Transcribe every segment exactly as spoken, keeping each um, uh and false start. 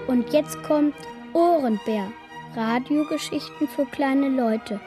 Und jetzt kommt Ohrenbär. Radiogeschichten für kleine Leute.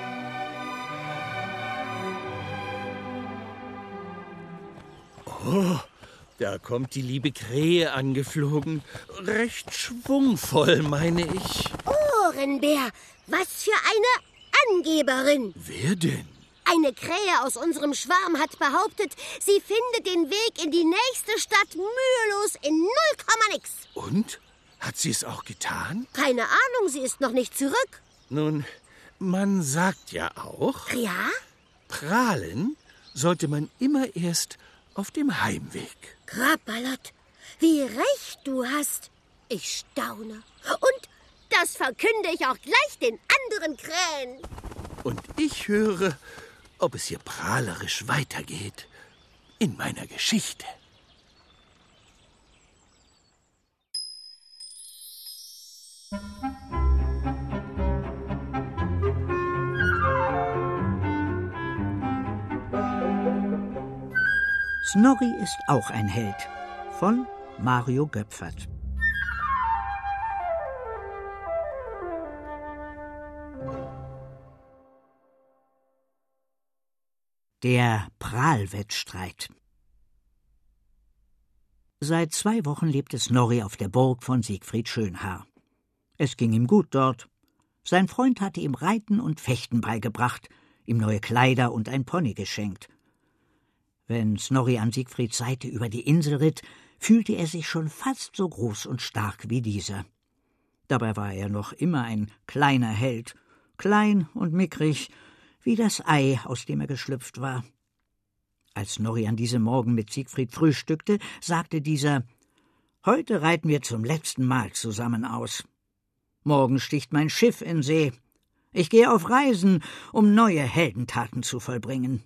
Oh, da kommt die liebe Krähe angeflogen. Recht schwungvoll, meine ich. Ohrenbär, was für eine Angeberin. Wer denn? Eine Krähe aus unserem Schwarm hat behauptet, sie finde den Weg in die nächste Stadt mühelos in null Komma nix. Und? Hat sie es auch getan? Keine Ahnung, sie ist noch nicht zurück. Nun, man sagt ja auch, Ja? prahlen sollte man immer erst auf dem Heimweg. Krapalot, wie recht du hast. Ich staune. Und das verkünde ich auch gleich den anderen Krähen. Und ich höre, ob es hier prahlerisch weitergeht in meiner Geschichte. Snorri ist auch ein Held von Mario Göpfert. Der Prahlwettstreit. Seit zwei Wochen lebte Snorri auf der Burg von Siegfried Schönhaar. Es ging ihm gut dort. Sein Freund hatte ihm Reiten und Fechten beigebracht, ihm neue Kleider und ein Pony geschenkt. Wenn Snorri an Siegfrieds Seite über die Insel ritt, fühlte er sich schon fast so groß und stark wie dieser. Dabei war er noch immer ein kleiner Held, klein und mickrig, wie das Ei, aus dem er geschlüpft war. Als Snorri an diesem Morgen mit Siegfried frühstückte, sagte dieser: »Heute reiten wir zum letzten Mal zusammen aus. Morgen sticht mein Schiff in See. Ich gehe auf Reisen, um neue Heldentaten zu vollbringen.«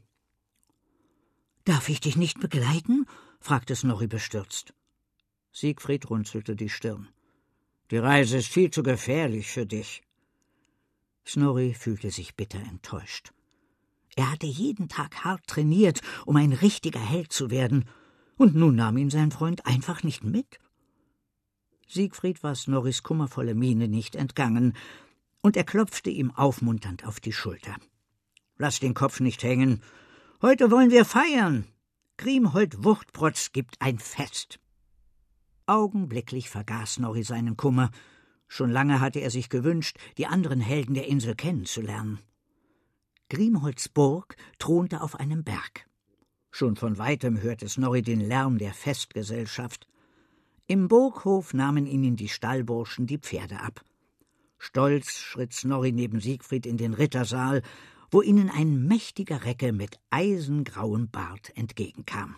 »Darf ich dich nicht begleiten?« fragte Snorri bestürzt. Siegfried runzelte die Stirn. »Die Reise ist viel zu gefährlich für dich.« Snorri fühlte sich bitter enttäuscht. Er hatte jeden Tag hart trainiert, um ein richtiger Held zu werden, und nun nahm ihn sein Freund einfach nicht mit. Siegfried war Snorris kummervolle Miene nicht entgangen, und er klopfte ihm aufmunternd auf die Schulter. »Lass den Kopf nicht hängen. Heute wollen wir feiern. Grimholt Wuchtprotz gibt ein Fest.« Augenblicklich vergaß Snorri seinen Kummer. Schon lange hatte er sich gewünscht, die anderen Helden der Insel kennenzulernen. Grimholts Burg thronte auf einem Berg. Schon von weitem hörte Snorri den Lärm der Festgesellschaft. Im Burghof nahmen ihnen die Stallburschen die Pferde ab. Stolz schritt Snorri neben Siegfried in den Rittersaal, wo ihnen ein mächtiger Recke mit eisengrauem Bart entgegenkam.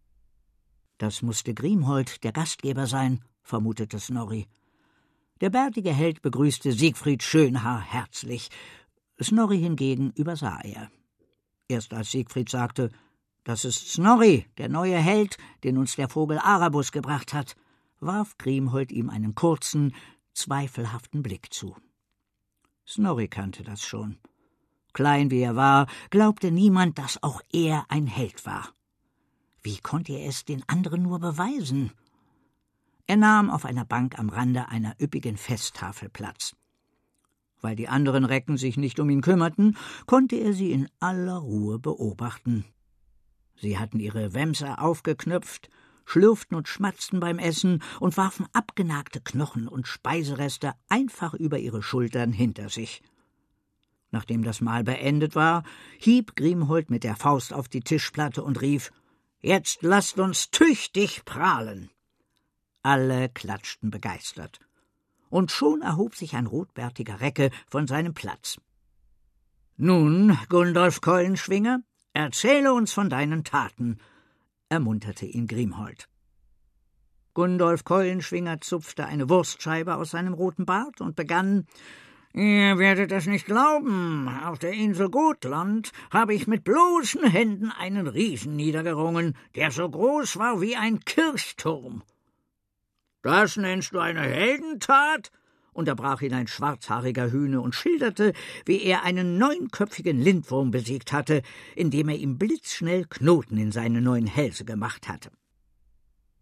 Das musste Grimholt, der Gastgeber, sein, vermutete Snorri. Der bärtige Held begrüßte Siegfried Schönhaar herzlich. Snorri hingegen übersah er. Erst als Siegfried sagte: »Das ist Snorri, der neue Held, den uns der Vogel Arabus gebracht hat«, warf Grimholt ihm einen kurzen, zweifelhaften Blick zu. Snorri kannte das schon. Klein wie er war, glaubte niemand, dass auch er ein Held war. Wie konnte er es den anderen nur beweisen? Er nahm auf einer Bank am Rande einer üppigen Festtafel Platz. Weil die anderen Recken sich nicht um ihn kümmerten, konnte er sie in aller Ruhe beobachten. Sie hatten ihre Wämser aufgeknöpft, schlürften und schmatzten beim Essen und warfen abgenagte Knochen und Speisereste einfach über ihre Schultern hinter sich. Nachdem das Mahl beendet war, hieb Grimholt mit der Faust auf die Tischplatte und rief: »Jetzt lasst uns tüchtig prahlen!« Alle klatschten begeistert. Und schon erhob sich ein rotbärtiger Recke von seinem Platz. »Nun, Gundolf Keulenschwinger, erzähle uns von deinen Taten«, ermunterte ihn Grimholt. Gundolf Keulenschwinger zupfte eine Wurstscheibe aus seinem roten Bart und begann: »Ihr werdet es nicht glauben, auf der Insel Gotland habe ich mit bloßen Händen einen Riesen niedergerungen, der so groß war wie ein Kirchturm.« »Das nennst du eine Heldentat?«, unterbrach ihn ein schwarzhaariger Hühne und schilderte, wie er einen neunköpfigen Lindwurm besiegt hatte, indem er ihm blitzschnell Knoten in seine neun Hälse gemacht hatte.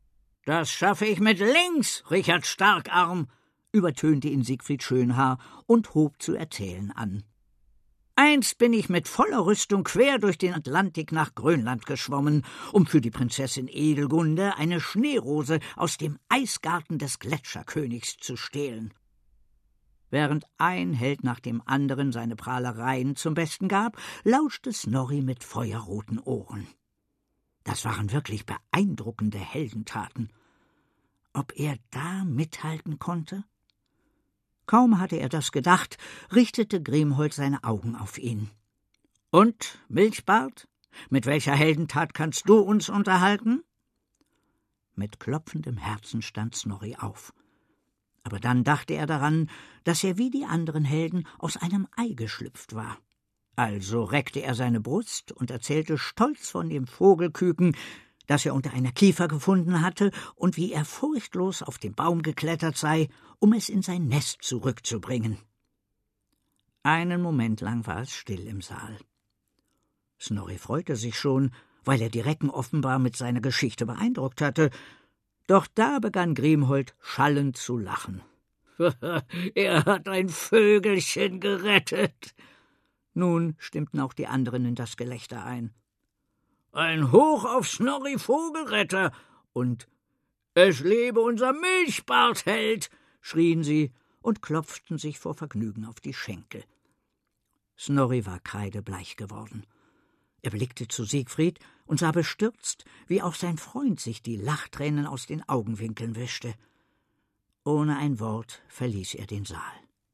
»Das schaffe ich mit links, Richard Starkarm«, übertönte ihn Siegfried Schönhaar und hob zu erzählen an. »Einst bin ich mit voller Rüstung quer durch den Atlantik nach Grönland geschwommen, um für die Prinzessin Edelgunde eine Schneerose aus dem Eisgarten des Gletscherkönigs zu stehlen.« Während ein Held nach dem anderen seine Prahlereien zum Besten gab, lauschte Snorri mit feuerroten Ohren. Das waren wirklich beeindruckende Heldentaten. Ob er da mithalten konnte? Kaum hatte er das gedacht, richtete Grimhild seine Augen auf ihn. »Und, Milchbart, mit welcher Heldentat kannst du uns unterhalten?« Mit klopfendem Herzen stand Snorri auf. Aber dann dachte er daran, dass er wie die anderen Helden aus einem Ei geschlüpft war. Also reckte er seine Brust und erzählte stolz von dem Vogelküken, das er unter einer Kiefer gefunden hatte und wie er furchtlos auf den Baum geklettert sei, um es in sein Nest zurückzubringen. Einen Moment lang war es still im Saal. Snorri freute sich schon, weil er die Recken offenbar mit seiner Geschichte beeindruckt hatte. Doch da begann Grimhild schallend zu lachen. »Er hat ein Vögelchen gerettet!« Nun stimmten auch die anderen in das Gelächter ein. »Ein Hoch auf Snorri Vogelretter!« und »Es lebe unser Milchbartheld!« schrien sie und klopften sich vor Vergnügen auf die Schenkel. Snorri war kreidebleich geworden. Er blickte zu Siegfried und sah bestürzt, wie auch sein Freund sich die Lachtränen aus den Augenwinkeln wischte. Ohne ein Wort verließ er den Saal.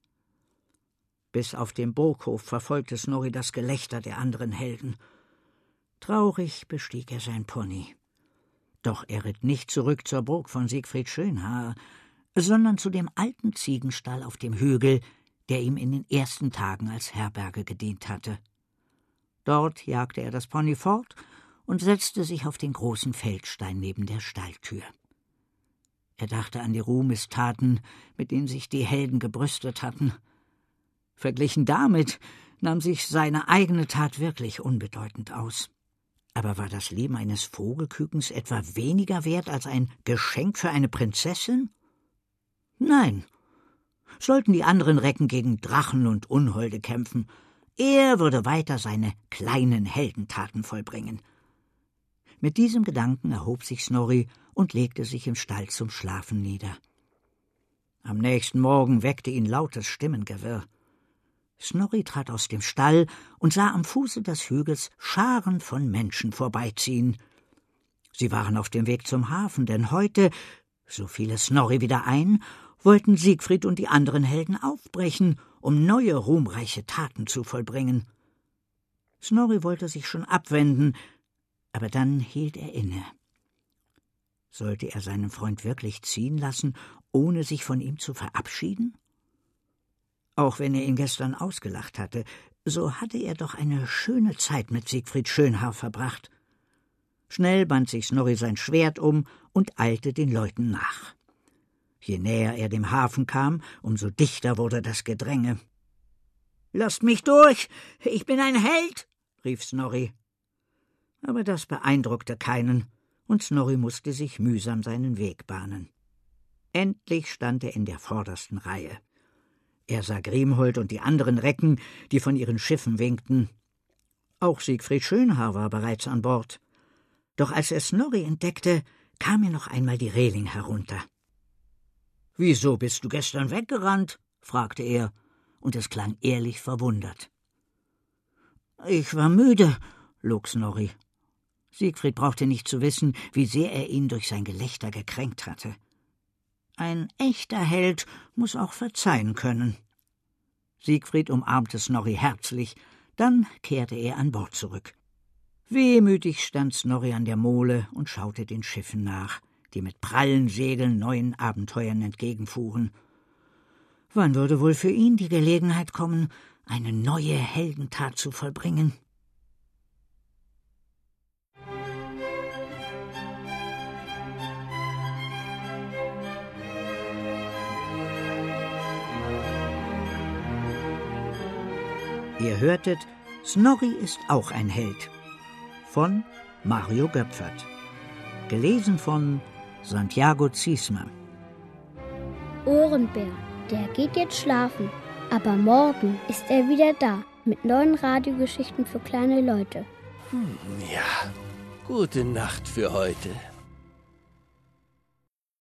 Bis auf den Burghof verfolgte Snorri das Gelächter der anderen Helden. Traurig bestieg er sein Pony. Doch er ritt nicht zurück zur Burg von Siegfried Schönhaar, sondern zu dem alten Ziegenstall auf dem Hügel, der ihm in den ersten Tagen als Herberge gedient hatte. Dort jagte er das Pony fort und setzte sich auf den großen Feldstein neben der Stalltür. Er dachte an die Ruhmestaten, mit denen sich die Helden gebrüstet hatten. Verglichen damit nahm sich seine eigene Tat wirklich unbedeutend aus. Aber war das Leben eines Vogelkükens etwa weniger wert als ein Geschenk für eine Prinzessin? Nein. Sollten die anderen Recken gegen Drachen und Unholde kämpfen, er würde weiter seine kleinen Heldentaten vollbringen. Mit diesem Gedanken erhob sich Snorri und legte sich im Stall zum Schlafen nieder. Am nächsten Morgen weckte ihn lautes Stimmengewirr. Snorri trat aus dem Stall und sah am Fuße des Hügels Scharen von Menschen vorbeiziehen. Sie waren auf dem Weg zum Hafen, denn heute, so fiel es Snorri wieder ein, wollten Siegfried und die anderen Helden aufbrechen, um neue ruhmreiche Taten zu vollbringen. Snorri wollte sich schon abwenden, aber dann hielt er inne. Sollte er seinen Freund wirklich ziehen lassen, ohne sich von ihm zu verabschieden? Auch wenn er ihn gestern ausgelacht hatte, so hatte er doch eine schöne Zeit mit Siegfried Schönhaar verbracht. Schnell band sich Snorri sein Schwert um und eilte den Leuten nach. Je näher er dem Hafen kam, umso dichter wurde das Gedränge. »Lasst mich durch! Ich bin ein Held!« rief Snorri. Aber das beeindruckte keinen, und Snorri musste sich mühsam seinen Weg bahnen. Endlich stand er in der vordersten Reihe. Er sah Grimhild und die anderen Recken, die von ihren Schiffen winkten. Auch Siegfried Schönhaar war bereits an Bord. Doch als er Snorri entdeckte, kam er noch einmal die Reling herunter. »Wieso bist du gestern weggerannt?« fragte er, und es klang ehrlich verwundert. »Ich war müde«, log Snorri. Siegfried brauchte nicht zu wissen, wie sehr er ihn durch sein Gelächter gekränkt hatte. Ein echter Held muss auch verzeihen können. Siegfried umarmte Snorri herzlich, dann kehrte er an Bord zurück. Wehmütig stand Snorri an der Mole und schaute den Schiffen nach, die mit prallen Segeln neuen Abenteuern entgegenfuhren. Wann würde wohl für ihn die Gelegenheit kommen, eine neue Heldentat zu vollbringen? Ihr hörtet »Snorri ist auch ein Held« von Mario Göpfert. Gelesen von Santiago Ziesmer. Ohrenbär, der geht jetzt schlafen. Aber morgen ist er wieder da mit neuen Radiogeschichten für kleine Leute. Hm, ja, gute Nacht für heute.